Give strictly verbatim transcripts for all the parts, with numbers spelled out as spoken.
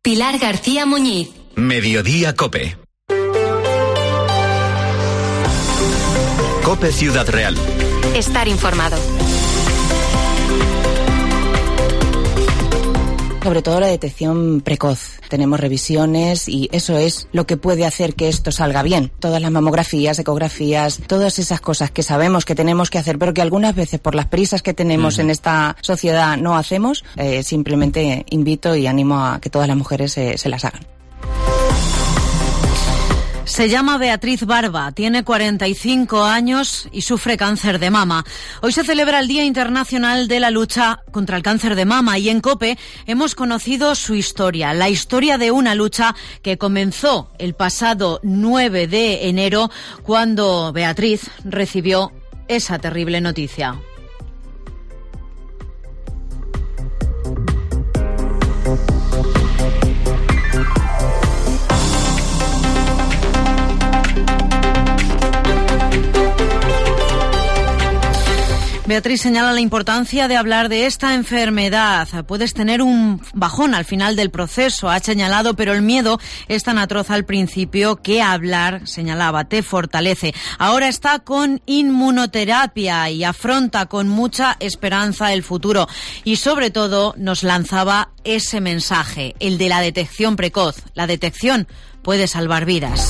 Pilar García Muñiz. Mediodía COPE. COPE Ciudad Real. Estar informado. Sobre todo la detección precoz. Tenemos revisiones y eso es lo que puede hacer que esto salga bien. Todas las mamografías, ecografías, todas esas cosas que sabemos que tenemos que hacer, pero que algunas veces por las prisas que tenemos uh-huh. en esta sociedad no hacemos, eh, simplemente invito y animo a que todas las mujeres eh, se las hagan. Se llama Beatriz Barba, tiene cuarenta y cinco años y sufre cáncer de mama. Hoy se celebra el Día Internacional de la Lucha contra el Cáncer de Mama y en COPE hemos conocido su historia, la historia de una lucha que comenzó el pasado nueve de enero cuando Beatriz recibió esa terrible noticia. Beatriz señala la importancia de hablar de esta enfermedad. Puedes tener un bajón al final del proceso, ha señalado, pero el miedo es tan atroz al principio que hablar, señalaba, te fortalece. Ahora está con inmunoterapia y afronta con mucha esperanza el futuro. Y sobre todo nos lanzaba ese mensaje, el de la detección precoz. La detección puede salvar vidas.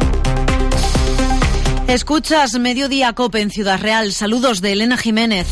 Escuchas Mediodía COPE en Ciudad Real. Saludos de Elena Jiménez.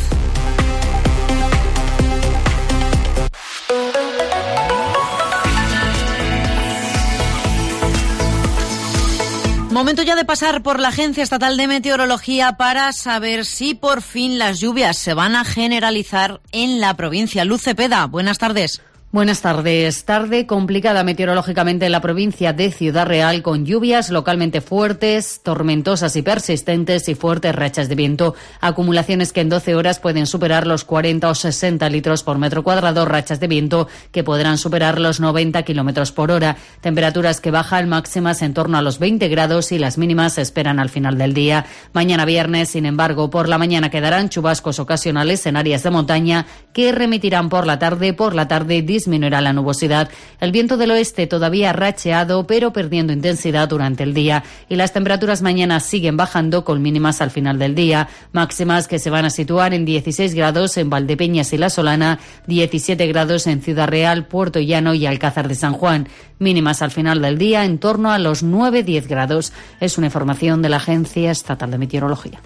Momento ya de pasar por la Agencia Estatal de Meteorología para saber si por fin las lluvias se van a generalizar en la provincia. Luz Cepeda, buenas tardes. Buenas tardes. Tarde complicada meteorológicamente en la provincia de Ciudad Real, con lluvias localmente fuertes, tormentosas y persistentes y fuertes rachas de viento. Acumulaciones que en doce horas pueden superar los cuarenta o sesenta litros por metro cuadrado, rachas de viento que podrán superar los noventa kilómetros por hora. Temperaturas que bajan máximas en torno a los veinte grados y las mínimas se esperan al final del día. Mañana viernes, sin embargo, por la mañana quedarán chubascos ocasionales en áreas de montaña que remitirán por la tarde. Por la tarde disminuirá la nubosidad. El viento del oeste todavía racheado, pero perdiendo intensidad durante el día. Y las temperaturas mañana siguen bajando con mínimas al final del día. Máximas que se van a situar en dieciséis grados en Valdepeñas y La Solana, diecisiete grados en Ciudad Real, Puerto Llano y Alcázar de San Juan. Mínimas al final del día en torno a los nueve a diez grados. Es una información de la Agencia Estatal de Meteorología.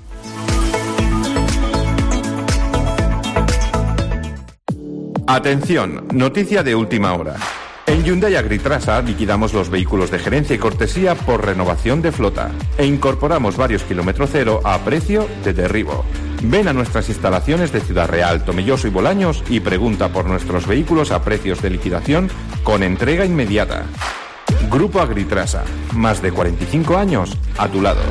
Atención, noticia de última hora. En Hyundai Agritrasa liquidamos los vehículos de gerencia y cortesía por renovación de flota e incorporamos varios kilómetro cero a precio de derribo. Ven a nuestras instalaciones de Ciudad Real, Tomelloso y Bolaños y pregunta por nuestros vehículos a precios de liquidación con entrega inmediata. Grupo Agritrasa, más de cuarenta y cinco años a tu lado.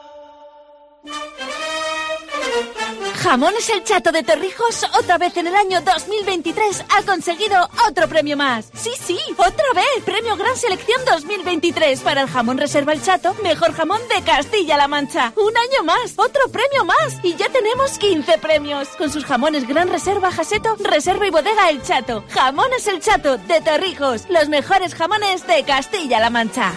Jamones El Chato de Torrijos, otra vez en el año dos mil veintitrés, ha conseguido otro premio más. Sí, sí, otra vez. Premio Gran Selección dos mil veintitrés para el jamón Reserva El Chato, mejor jamón de Castilla-La Mancha. Un año más, otro premio más. Y ya tenemos quince premios. Con sus jamones Gran Reserva Jaseto, Reserva y Bodega El Chato. Jamones El Chato de Torrijos, los mejores jamones de Castilla-La Mancha.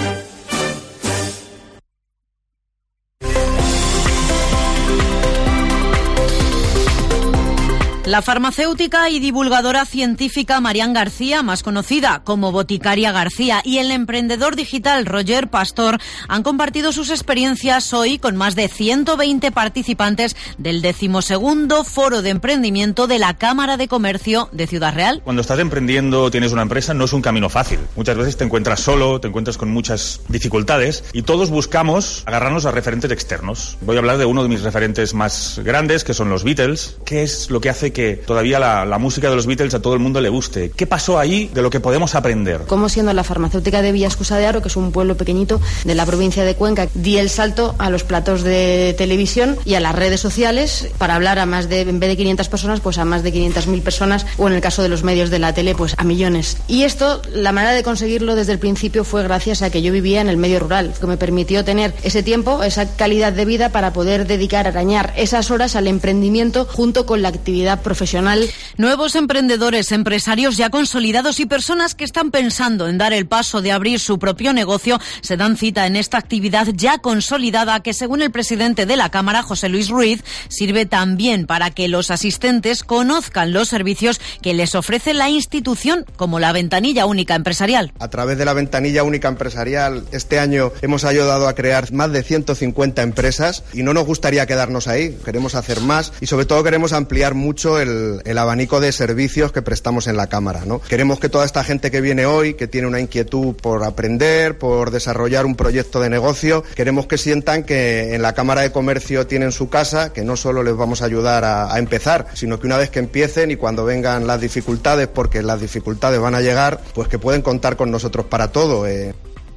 La farmacéutica y divulgadora científica Marian García, más conocida como Boticaria García, y el emprendedor digital Roger Pastor han compartido sus experiencias hoy con más de ciento veinte participantes del decimosegundo Foro de Emprendimiento de la Cámara de Comercio de Ciudad Real. Cuando estás emprendiendo, tienes una empresa, no es un camino fácil. Muchas veces te encuentras solo, te encuentras con muchas dificultades y todos buscamos agarrarnos a referentes externos. Voy a hablar de uno de mis referentes más grandes, que son los Beatles. ¿Qué es lo que hace que todavía la, la música de los Beatles a todo el mundo le guste? ¿Qué pasó ahí de lo que podemos aprender? Como siendo la farmacéutica de Villascusa de Aro, que es un pueblo pequeñito de la provincia de Cuenca, di el salto a los platos de televisión y a las redes sociales para hablar a más de, en vez de quinientas personas, pues a más de quinientas mil personas, o en el caso de los medios de la tele, pues a millones. Y esto, la manera de conseguirlo desde el principio fue gracias a que yo vivía en el medio rural, que me permitió tener ese tiempo, esa calidad de vida para poder dedicar, arañar esas horas al emprendimiento junto con la actividad profesional profesional. Nuevos emprendedores, empresarios ya consolidados y personas que están pensando en dar el paso de abrir su propio negocio se dan cita en esta actividad ya consolidada que, según el presidente de la Cámara, José Luis Ruiz, sirve también para que los asistentes conozcan los servicios que les ofrece la institución, como la ventanilla única empresarial. A través de la ventanilla única empresarial, este año hemos ayudado a crear más de ciento cincuenta empresas y no nos gustaría quedarnos ahí, queremos hacer más y sobre todo queremos ampliar mucho el, el abanico de servicios que prestamos en la Cámara, ¿no? Queremos que toda esta gente que viene hoy, que tiene una inquietud por aprender, por desarrollar un proyecto de negocio, queremos que sientan que en la Cámara de Comercio tienen su casa, que no solo les vamos a ayudar a, a empezar, sino que una vez que empiecen y cuando vengan las dificultades, porque las dificultades van a llegar, pues que pueden contar con nosotros para todo. Eh.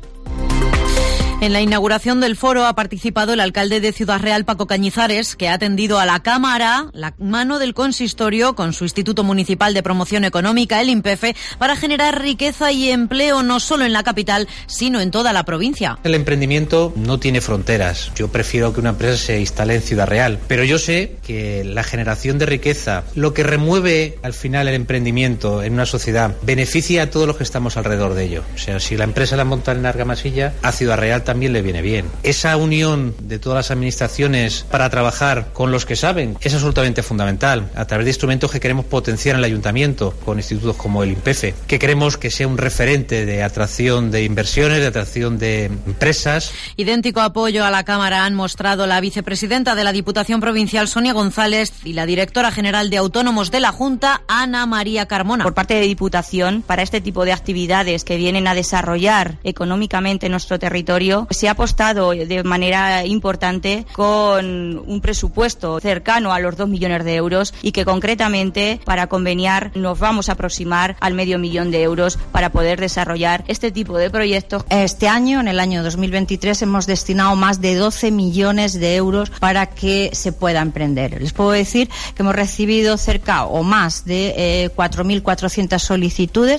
En la inauguración del foro ha participado el alcalde de Ciudad Real, Paco Cañizares, que ha tendido a la Cámara la mano del consistorio con su Instituto Municipal de Promoción Económica, el INPEFE, para generar riqueza y empleo no solo en la capital, sino en toda la provincia. El emprendimiento no tiene fronteras. Yo prefiero que una empresa se instale en Ciudad Real, pero yo sé que la generación de riqueza, lo que remueve al final el emprendimiento en una sociedad, beneficia a todos los que estamos alrededor de ello. O sea, si la empresa la monta en Argamasilla, a Ciudad Real también le viene bien. Esa unión de todas las administraciones para trabajar con los que saben es absolutamente fundamental, a través de instrumentos que queremos potenciar en el ayuntamiento, con institutos como el INPEFE, que queremos que sea un referente de atracción de inversiones, de atracción de empresas. Idéntico apoyo a la Cámara han mostrado la vicepresidenta de la Diputación Provincial, Sonia González, y la directora general de Autónomos de la Junta, Ana María Carmona. Por parte de Diputación, para este tipo de actividades que vienen a desarrollar económicamente nuestro territorio, se ha apostado de manera importante con un presupuesto cercano a los dos millones de euros y que concretamente para conveniar nos vamos a aproximar al medio millón de euros para poder desarrollar este tipo de proyectos. Este año, en el año dos mil veintitrés, hemos destinado más de doce millones de euros para que se pueda emprender. Les puedo decir que hemos recibido cerca o más de eh, cuatro mil cuatrocientas solicitudes.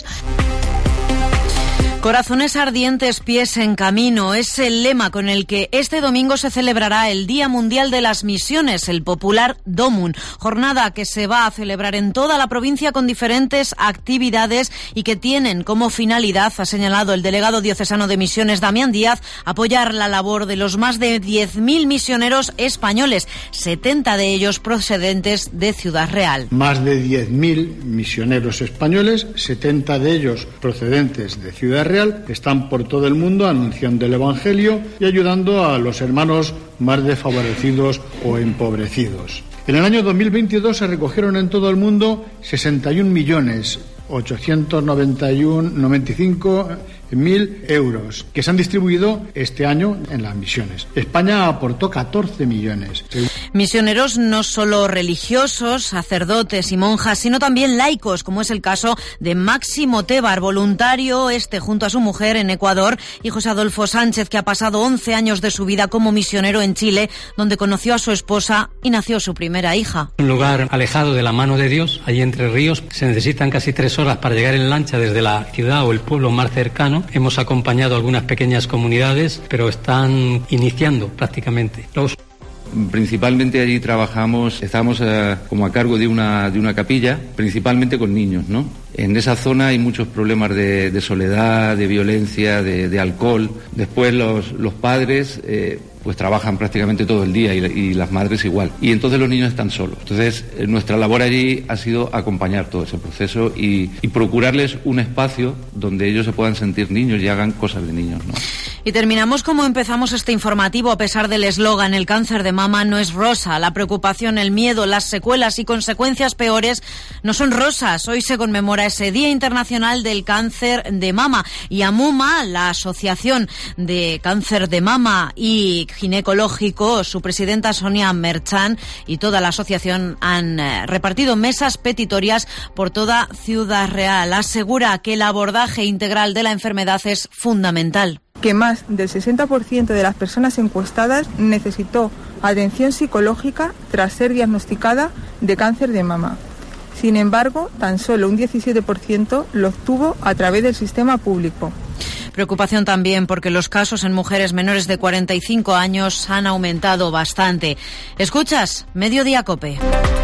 Corazones ardientes, pies en camino es el lema con el que este domingo se celebrará el Día Mundial de las Misiones, el popular DOMUN, jornada que se va a celebrar en toda la provincia con diferentes actividades y que tienen como finalidad, ha señalado el delegado diocesano de Misiones, Damián Díaz, apoyar la labor de los más de diez mil misioneros españoles, setenta de ellos procedentes de Ciudad Real. Más de diez mil misioneros españoles, setenta de ellos procedentes de Ciudad Real, están por todo el mundo anunciando el Evangelio y ayudando a los hermanos más desfavorecidos o empobrecidos. En el año dos mil veintidós se recogieron en todo el mundo sesenta y un millones ochocientos noventa y cinco mil euros que se han distribuido este año en las misiones. España aportó catorce millones. Misioneros no solo religiosos, sacerdotes y monjas, sino también laicos, como es el caso de Máximo Tebar, voluntario este junto a su mujer en Ecuador, y José Adolfo Sánchez, que ha pasado once años de su vida como misionero en Chile, donde conoció a su esposa y nació su primera hija. Un lugar alejado de la mano de Dios, allí entre ríos, se necesitan casi tres horas para llegar en lancha desde la ciudad o el pueblo más cercano. Hemos acompañado a algunas pequeñas comunidades, pero están iniciando prácticamente. Los... Principalmente allí trabajamos, estamos eh, como a cargo de una, de una capilla, principalmente con niños, ¿no? En esa zona hay muchos problemas de, de soledad, de violencia, de, de alcohol. Después los, los padres... Eh, pues trabajan prácticamente todo el día y, y las madres igual. Y entonces los niños están solos. Entonces eh, nuestra labor allí ha sido acompañar todo ese proceso y, y procurarles un espacio donde ellos se puedan sentir niños y hagan cosas de niños, ¿no? Y terminamos como empezamos este informativo, a pesar del eslogan "El cáncer de mama no es rosa". La preocupación, el miedo, las secuelas y consecuencias peores no son rosas. Hoy se conmemora ese Día Internacional del Cáncer de Mama. Y AMUMA, la Asociación de Cáncer de Mama y Ginecológico, su presidenta Sonia Merchan y toda la asociación han eh, repartido mesas petitorias por toda Ciudad Real. Asegura que el abordaje integral de la enfermedad es fundamental. Que más del sesenta por ciento de las personas encuestadas necesitó atención psicológica tras ser diagnosticada de cáncer de mama. Sin embargo, tan solo un diecisiete por ciento lo obtuvo a través del sistema público. Preocupación también porque los casos en mujeres menores de cuarenta y cinco años han aumentado bastante. ¿Escuchas? Mediodía COPE.